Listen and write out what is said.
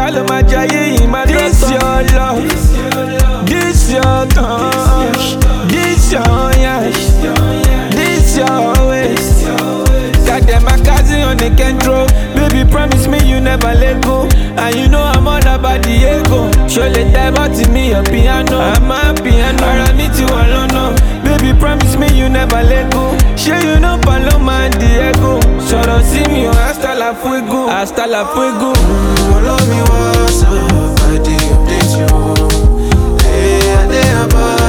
ló máa jayé yìí máa dọ́tọ̀. This your love, this your touch, this your yash, this your waist. Got them my cousin on the control. Baby promise me you never let go. And you know I'm all about the ego. Surely dive to me your piano. I'm a piano. Ara mi ti wà lọ́nà. Baby promise me you never let go. Sure you know Paloma and Diego. Sọ̀rọ̀ sí mi o, hasta la fuego, hasta la fuego. Follow me, what's up? I dey update you. Hey, I dey about